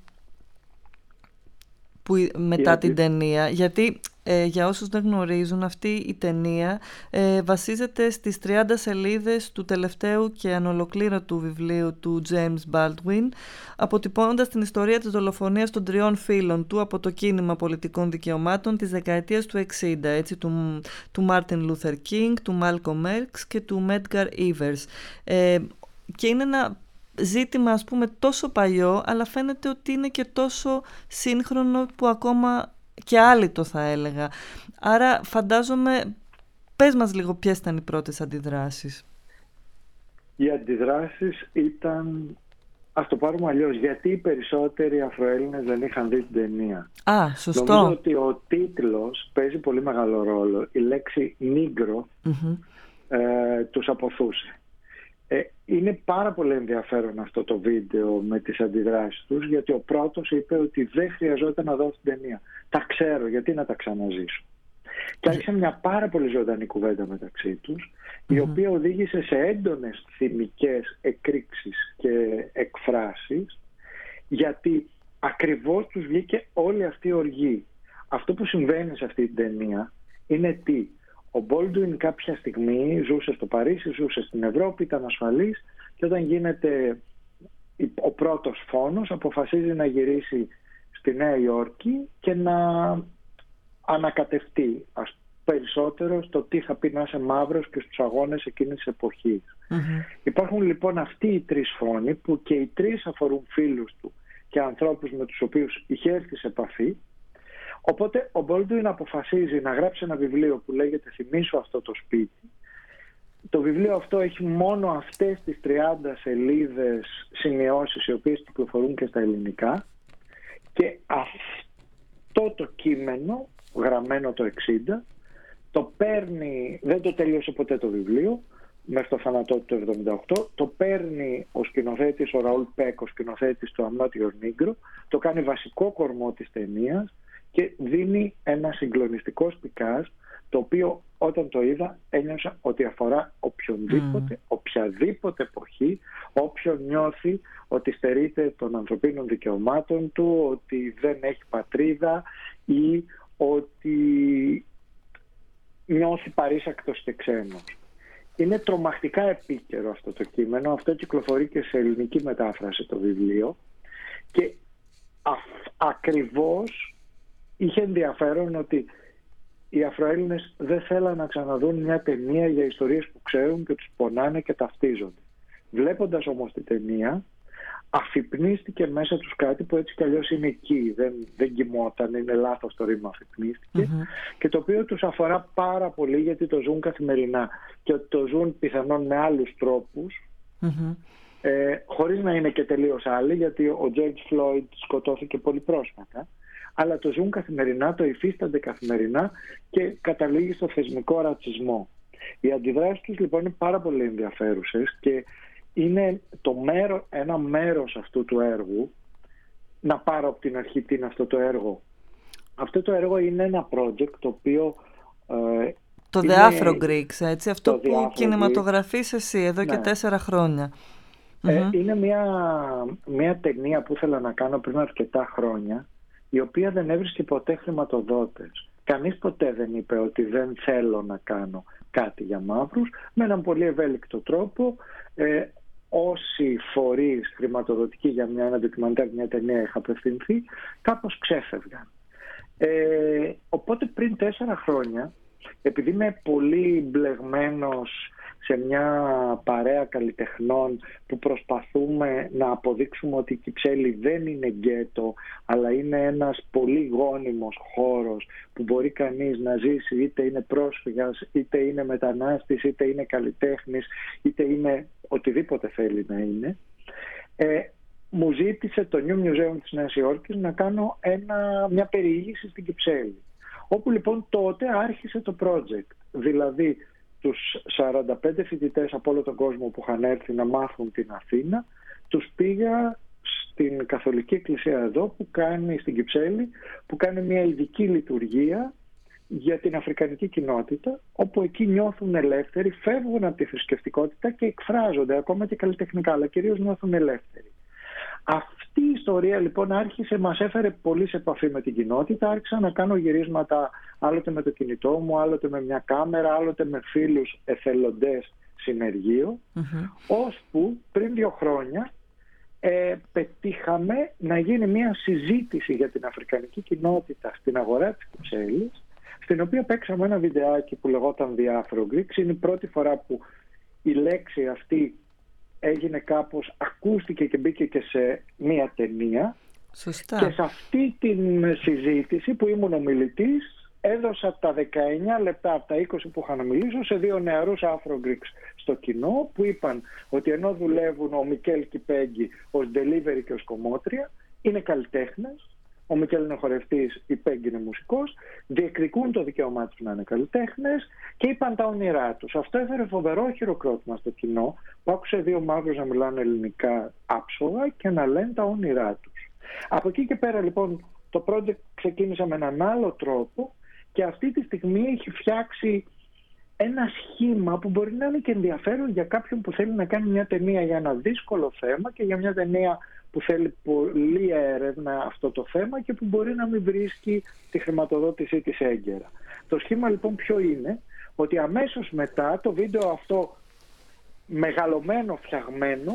μετά την ταινία? Γιατί για όσους δεν γνωρίζουν, αυτή η ταινία βασίζεται στις 30 σελίδες του τελευταίου και ανολοκλήρωτου βιβλίου του James Baldwin, αποτυπώνοντας την ιστορία της δολοφονίας των 3 φίλων του από το κίνημα πολιτικών δικαιωμάτων της δεκαετίας του 60, έτσι, του Martin Luther King, του Malcolm X και του Medgar Evers. Και είναι ένα ζήτημα, ας πούμε, τόσο παλιό, αλλά φαίνεται ότι είναι και τόσο σύγχρονο που ακόμα και άλυτο, θα έλεγα. Άρα φαντάζομαι, πες μας λίγο ποιες ήταν οι πρώτες αντιδράσεις. Οι αντιδράσεις ήταν, ας το πάρουμε αλλιώς, γιατί οι περισσότεροι Αφροέλληνες δεν είχαν δει την ταινία. Σωστό. Νομίζω ότι ο τίτλος παίζει πολύ μεγάλο ρόλο. Η λέξη Negro τους αποθούσε. Είναι πάρα πολύ ενδιαφέρον αυτό το βίντεο με τις αντιδράσεις τους, γιατί ο πρώτος είπε ότι δεν χρειαζόταν να δω την ταινία. Τα ξέρω, γιατί να τα ξαναζήσω. Και άρχισε μια πάρα πολύ ζωντανή κουβέντα μεταξύ τους, η οποία οδήγησε σε έντονες θυμικές εκρήξεις και εκφράσεις, γιατί ακριβώς τους βγήκε όλη αυτή η οργή. Αυτό που συμβαίνει σε αυτή την ταινία είναι τι? Ο Μπόλντουιν κάποια στιγμή ζούσε στο Παρίσι, ζούσε στην Ευρώπη, ήταν ασφαλής, και όταν γίνεται ο πρώτος φόνος αποφασίζει να γυρίσει στη Νέα Υόρκη και να ανακατευτεί περισσότερο στο τι θα πει να είσαι μαύρος και στους αγώνες εκείνης της εποχής. Υπάρχουν λοιπόν αυτοί οι τρεις φόνοι που και οι τρεις αφορούν φίλους του και ανθρώπους με τους οποίους είχε έρθει σε επαφή. Οπότε ο Baldwin αποφασίζει να γράψει ένα βιβλίο που λέγεται «Θυμήσου αυτό το σπίτι». Το βιβλίο αυτό έχει μόνο αυτές τις 30 σελίδες σημειώσεις, οι οποίες κυκλοφορούν και στα ελληνικά, και αυτό το κείμενο, γραμμένο το 60, το παίρνει, δεν το τελείωσε ποτέ το βιβλίο, μέχρι το θάνατό του το 1978, το παίρνει ο σκηνοθέτης, ο Ραούλ Πεκ, ο σκηνοθέτης του I'm Not Your Negro, το κάνει βασικό κορμό της ταινίας και δίνει ένα συγκλονιστικό σπικάζ, το οποίο όταν το είδα ένιωσα ότι αφορά οποιονδήποτε, οποιαδήποτε εποχή, όποιον νιώθει ότι στερείται των ανθρωπίνων δικαιωμάτων του, ότι δεν έχει πατρίδα ή ότι νιώθει παρήσακτος και ξένος. Είναι τρομακτικά επίκαιρο αυτό το κείμενο, αυτό κυκλοφορεί και σε ελληνική μετάφραση το βιβλίο και ακριβώς είχε ενδιαφέρον ότι οι Αφροέλληνες δεν θέλαν να ξαναδούν μια ταινία για ιστορίες που ξέρουν και τους πονάνε και ταυτίζονται. Βλέποντας όμως την ταινία, αφυπνίστηκε μέσα τους κάτι που έτσι κι αλλιώς είναι εκεί, δεν κοιμόταν, είναι λάθος το ρήμα αφυπνίστηκε, και το οποίο τους αφορά πάρα πολύ γιατί το ζουν καθημερινά και το ζουν πιθανόν με άλλους τρόπους, χωρίς να είναι και τελείως άλλοι, γιατί ο George Floyd σκοτώθηκε πολύ πρόσφατα, αλλά το ζουν καθημερινά, το υφίστανται καθημερινά και καταλήγει στο θεσμικό ρατσισμό. Οι αντιδράσεις τους λοιπόν είναι πάρα πολύ ενδιαφέρουσες και είναι ένα μέρος αυτού του έργου. Να πάρω από την αρχή τι είναι αυτό το έργο. Αυτό το έργο είναι ένα project το οποίο το The Afro Greeks, έτσι, αυτό που κινηματογραφείς εσύ εδώ και 4 χρόνια. Είναι μια ταινία που ήθελα να κάνω πριν αρκετά χρόνια, η οποία δεν έβρισκε ποτέ χρηματοδότες. Κανείς ποτέ δεν είπε ότι δεν θέλω να κάνω κάτι για μαύρους. Με έναν πολύ ευέλικτο τρόπο, όσοι φορείς χρηματοδοτικοί για ένα ντοκιμαντέρ, μια ταινία είχα απευθυνθεί, κάπως ξέφευγαν. Οπότε πριν 4 χρόνια, επειδή είμαι πολύ μπλεγμένος σε μια παρέα καλλιτεχνών που προσπαθούμε να αποδείξουμε ότι η Κυψέλη δεν είναι γκέτο, αλλά είναι ένας πολύ γόνιμος χώρος που μπορεί κανείς να ζήσει, είτε είναι πρόσφυγας, είτε είναι μετανάστης, είτε είναι καλλιτέχνης, είτε είναι οτιδήποτε θέλει να είναι. Μου ζήτησε το New Museum της Νέας Υόρκης να κάνω μια περιήγηση στην Κυψέλη, όπου λοιπόν τότε άρχισε το project. Δηλαδή τους 45 φοιτητές από όλο τον κόσμο που είχαν έρθει να μάθουν την Αθήνα, τους πήγα στην Καθολική Εκκλησία εδώ, στην Κυψέλη, που κάνει μια ειδική λειτουργία για την αφρικανική κοινότητα, όπου εκεί νιώθουν ελεύθεροι, φεύγουν από τη θρησκευτικότητα και εκφράζονται ακόμα και καλλιτεχνικά, αλλά κυρίως νιώθουν ελεύθεροι. Αυτή η ιστορία λοιπόν μας έφερε πολύ σε επαφή με την κοινότητα. Άρχισα να κάνω γυρίσματα άλλοτε με το κινητό μου, άλλοτε με μια κάμερα, άλλοτε με φίλους εθελοντές συνεργείο, ώσπου πριν 2 χρόνια πετύχαμε να γίνει μια συζήτηση για την αφρικανική κοινότητα στην αγορά της Κυψέλης, στην οποία παίξαμε ένα βιντεάκι που λεγόταν The Afro Greeks. Είναι η πρώτη φορά που η λέξη αυτή έγινε κάπως, ακούστηκε και μπήκε και σε μία ταινία. Σωστά. Και σε αυτή την συζήτηση που ήμουν ομιλητής, έδωσα τα 19 λεπτά από τα 20 που είχα να μιλήσω σε 2 νεαρούς Afro Greeks στο κοινό, που είπαν ότι ενώ δουλεύουν ο Μικέλ και η Πέγγι ως delivery και ως κομμότρια, είναι καλλιτέχνες. Ο Μικέλ είναι χορευτής, η Πέγγι είναι μουσικός, διεκδικούν το δικαίωμά τους να είναι καλλιτέχνες και είπαν τα όνειρά τους. Αυτό έφερε φοβερό χειροκρότημα στο κοινό, που άκουσε 2 μαύρους να μιλάνε ελληνικά άψογα και να λένε τα όνειρά τους. Από εκεί και πέρα λοιπόν το project ξεκίνησε με έναν άλλο τρόπο και αυτή τη στιγμή έχει φτιάξει ένα σχήμα που μπορεί να είναι και ενδιαφέρον για κάποιον που θέλει να κάνει μια ταινία για ένα δύσκολο θέμα και για μια ταινία που θέλει πολλή έρευνα αυτό το θέμα και που μπορεί να μην βρίσκει τη χρηματοδότησή της έγκαιρα. Το σχήμα λοιπόν ποιο είναι? Ότι αμέσως μετά το βίντεο αυτό μεγαλωμένο, φτιαγμένο,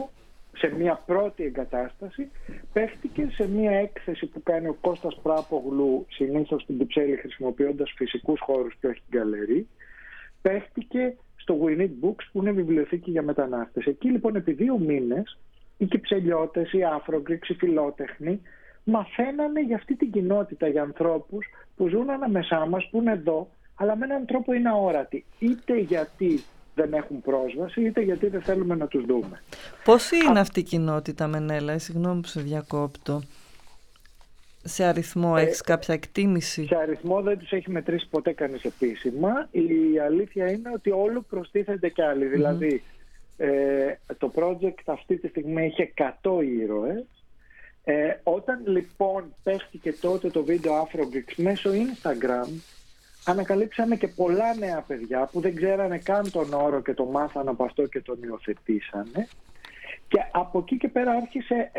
σε μια πρώτη εγκατάσταση, παίχτηκε σε μια έκθεση που κάνει ο Κώστας Πράπογλου, συνήθως στην Κυψέλη χρησιμοποιώντας φυσικούς χώρους και όχι γκαλερί, παίχτηκε στο We Need Books που είναι βιβλιοθήκη για μετανάστες. Εκεί λοιπόν επί 2 μήνες οι Κυψελιώτες, οι Afro-Greeks, οι φιλότεχνοι μαθαίνανε για αυτή την κοινότητα, για ανθρώπους που ζουν ανάμεσά μας, που είναι εδώ, αλλά με έναν τρόπο είναι αόρατοι, είτε γιατί δεν έχουν πρόσβαση, είτε γιατί δεν θέλουμε να τους δούμε. Πώς είναι αυτή η κοινότητα, Μενέλα, συγγνώμη που σε διακόπτω? Σε αριθμό έχεις κάποια εκτίμηση? Σε αριθμό δεν τους έχει μετρήσει ποτέ κανείς επίσημα. Η αλήθεια είναι ότι όλο προστίθενται κι άλλοι. Δηλαδή το project αυτή τη στιγμή έχει 100 ήρωες. Όταν λοιπόν παίχτηκε τότε το βίντεο Afro-Greeks μέσω Instagram, ανακαλύψαμε και πολλά νέα παιδιά που δεν ξέρανε καν τον όρο και το μάθανε από αυτό και τον υιοθετήσανε. Και από εκεί και πέρα άρχισε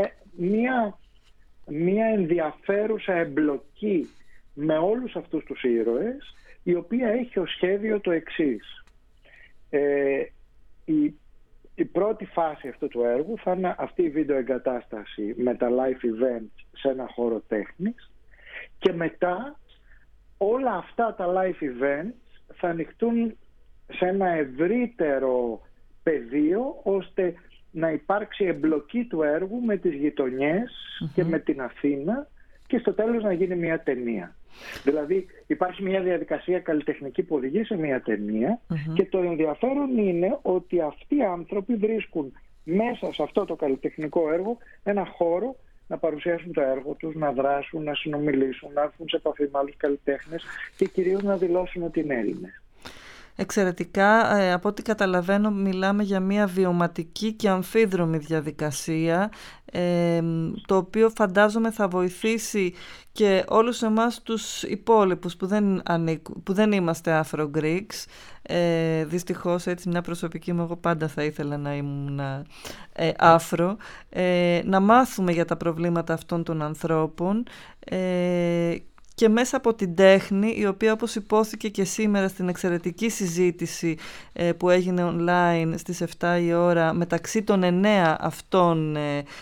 μία ενδιαφέρουσα εμπλοκή με όλους αυτούς τους ήρωες, η οποία έχει ως σχέδιο το εξής. Η πρώτη φάση αυτού του έργου θα είναι αυτή η βίντεο εγκατάσταση με τα live events σε ένα χώρο τέχνης, και μετά όλα αυτά τα live events θα ανοιχτούν σε ένα ευρύτερο πεδίο, ώστε να υπάρξει εμπλοκή του έργου με τις γειτονιές και με την Αθήνα, και στο τέλος να γίνει μια ταινία. Δηλαδή υπάρχει μια διαδικασία καλλιτεχνική που οδηγεί σε μια ταινία, και το ενδιαφέρον είναι ότι αυτοί οι άνθρωποι βρίσκουν μέσα σε αυτό το καλλιτεχνικό έργο ένα χώρο να παρουσιάσουν το έργο τους, να δράσουν, να συνομιλήσουν, να έρθουν σε επαφή με άλλους καλλιτέχνες και κυρίως να δηλώσουν ότι είναι Έλληνες. Εξαιρετικά. Από ό,τι καταλαβαίνω μιλάμε για μια βιωματική και αμφίδρομη διαδικασία, το οποίο φαντάζομαι θα βοηθήσει και όλους εμάς τους υπόλοιπους που δεν είμαστε Afro-Greeks. Δυστυχώς, έτσι μια προσωπική μου, εγώ πάντα θα ήθελα να ήμουν Afro, να μάθουμε για τα προβλήματα αυτών των ανθρώπων, και μέσα από την τέχνη, η οποία, όπως υπόθηκε και σήμερα στην εξαιρετική συζήτηση που έγινε online στις 7 η ώρα μεταξύ των 9 αυτών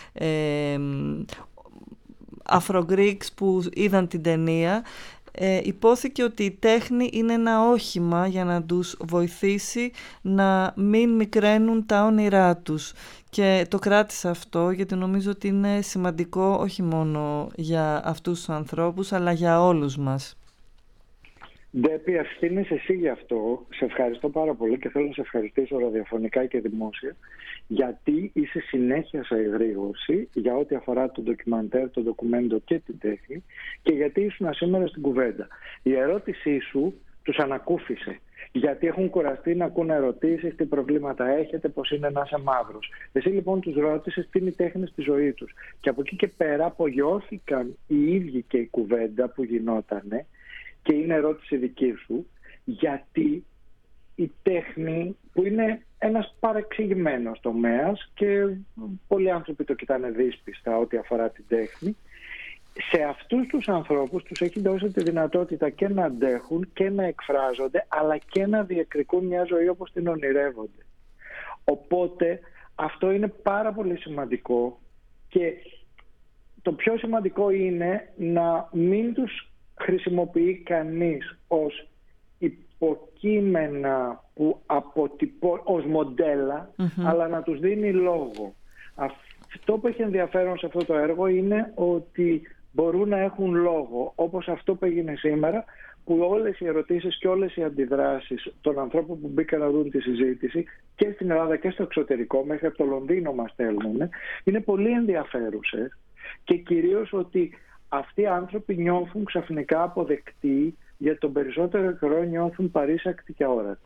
Afro-Greeks που είδαν την ταινία, υπόθηκε ότι η τέχνη είναι ένα όχημα για να τους βοηθήσει να μην μικραίνουν τα όνειρά τους. Και το κράτησα αυτό γιατί νομίζω ότι είναι σημαντικό όχι μόνο για αυτούς τους ανθρώπους, αλλά για όλους μας. Ντέπη, ευθύνεσαι εσύ γι' αυτό. Σε ευχαριστώ πάρα πολύ και θέλω να σε ευχαριστήσω ραδιοφωνικά και δημόσια, γιατί είσαι συνέχεια σε εγρήγορση για ό,τι αφορά το ντοκιμαντέρ, το ντοκουμέντο και την τέχνη, και γιατί ήσουν σήμερα στην κουβέντα. Η ερώτησή σου τους ανακούφισε, γιατί έχουν κουραστεί να ακούνε ερωτήσεις, τι προβλήματα έχετε, πώς είναι να είσαι μαύρος. Εσύ λοιπόν τους ρώτησες τι είναι η τέχνη στη ζωή τους, και από εκεί και πέρα απογειώθηκαν οι ίδιοι και η κουβέντα που γινότανε. Και είναι ερώτηση δική σου, γιατί η τέχνη, που είναι ένας παρεξηγημένος τομέας και πολλοί άνθρωποι το κοιτάνε δύσπιστα ό,τι αφορά την τέχνη, σε αυτούς τους ανθρώπους τους έχει δώσει τη δυνατότητα και να αντέχουν και να εκφράζονται, αλλά και να διεκδικούν μια ζωή όπως την ονειρεύονται. Οπότε αυτό είναι πάρα πολύ σημαντικό, και το πιο σημαντικό είναι να μην τους χρησιμοποιεί κανείς ως υποκείμενα που ως μοντέλα, αλλά να τους δίνει λόγο. Αυτό που έχει ενδιαφέρον σε αυτό το έργο είναι ότι μπορούν να έχουν λόγο, όπως αυτό που έγινε σήμερα, που όλες οι ερωτήσεις και όλες οι αντιδράσεις των ανθρώπων που μπήκαν να δουν τη συζήτηση και στην Ελλάδα και στο εξωτερικό, μέχρι από το Λονδίνο μας στέλνουν, είναι πολύ ενδιαφέρουσες, και κυρίως ότι αυτοί οι άνθρωποι νιώθουν ξαφνικά αποδεκτοί, για τον περισσότερο καιρό νιώθουν παρήσακτοι και αόρατοι.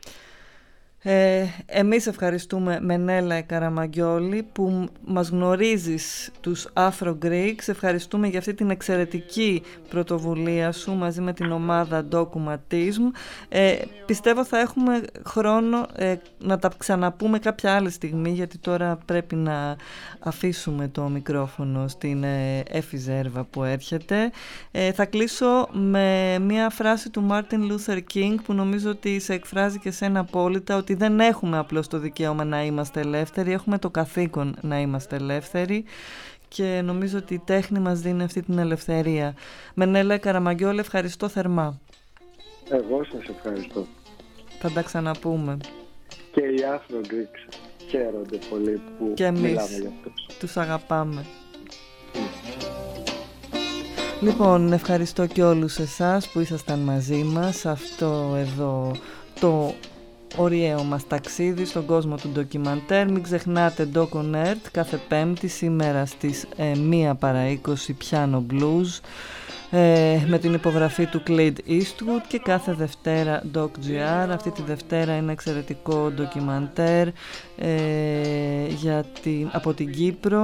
Εμείς ευχαριστούμε, Μενέλα Καραμαγκιόλη, που μας γνωρίζεις τους Afro-Greeks. Ευχαριστούμε για αυτή την εξαιρετική πρωτοβουλία σου μαζί με την ομάδα Documatism. Πιστεύω θα έχουμε χρόνο να τα ξαναπούμε κάποια άλλη στιγμή, γιατί τώρα πρέπει να αφήσουμε το μικρόφωνο στην Εφη Ζέρβα που έρχεται. Θα κλείσω με μια φράση του Μάρτιν Λούθερ Κίνγκ που νομίζω ότι σε εκφράζει και σένα απόλυτα, ότι γιατί δεν έχουμε απλώς το δικαίωμα να είμαστε ελεύθεροι, έχουμε το καθήκον να είμαστε ελεύθεροι και νομίζω ότι η τέχνη μας δίνει αυτή την ελευθερία. Μενέλα Καραμαγκιόλ, ευχαριστώ θερμά. Εγώ σας ευχαριστώ. Θα τα ξαναπούμε. Και οι Afro Greeks χαίρονται πολύ που και εμείς μιλάμε για αυτούς. Τους αγαπάμε. Λοιπόν, ευχαριστώ και όλους εσάς που ήσασταν μαζί μας αυτό εδώ το ωριαίο μας ταξίδι στον κόσμο του ντοκιμαντέρ. Μην ξεχνάτε Doc on Earth κάθε Πέμπτη, σήμερα στις 1 παρά 20 Piano Blues, με την υπογραφή του Clint Eastwood, και κάθε Δευτέρα Doc GR. Αυτή τη Δευτέρα είναι εξαιρετικό ντοκιμαντέρ από την Κύπρο,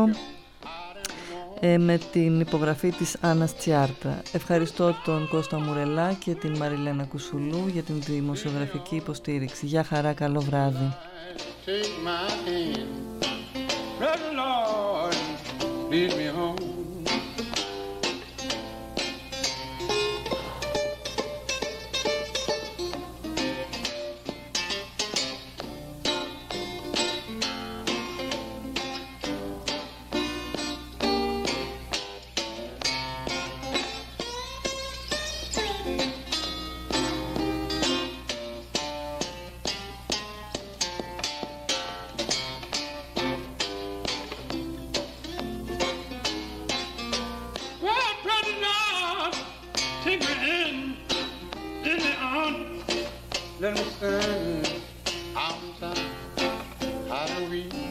με την υπογραφή της Άννας Τσιάρτα. Ευχαριστώ τον Κώστα Μουρελά και την Μαριλένα Κουσουλού για την δημοσιογραφική υποστήριξη. Γεια χαρά, καλό βράδυ. Let me stand outside, how do we